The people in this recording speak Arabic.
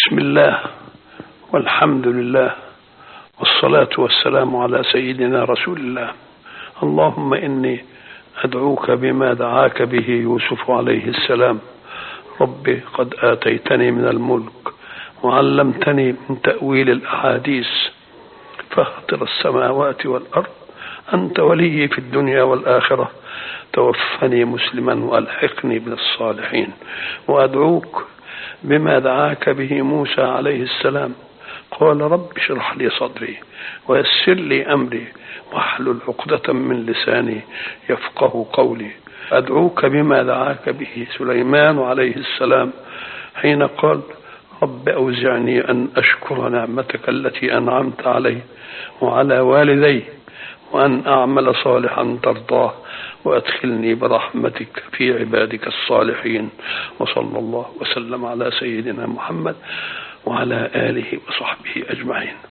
بسم الله والحمد لله والصلاة والسلام على سيدنا رسول الله. اللهم إني أدعوك بما دعاك به يوسف عليه السلام. ربي قد آتيتني من الملك وعلمتني من تأويل الأحاديث، فاطر السماوات والأرض أنت ولي في الدنيا والآخرة، توفني مسلما وألحقني بالصالحين. وأدعوك بما دعاك به موسى عليه السلام، قال رب اشرح لي صدري ويسر لي أمري واحلل عقدة من لساني يفقه قولي. أدعوك بما دعاك به سليمان عليه السلام حين قال رب أوزعني أن أشكر نعمتك التي أنعمت علي وعلى والدي وأن أعمل صالحا ترضاه وأدخلني برحمتك في عبادك الصالحين. وصلى الله وسلم على سيدنا محمد وعلى آله وصحبه أجمعين.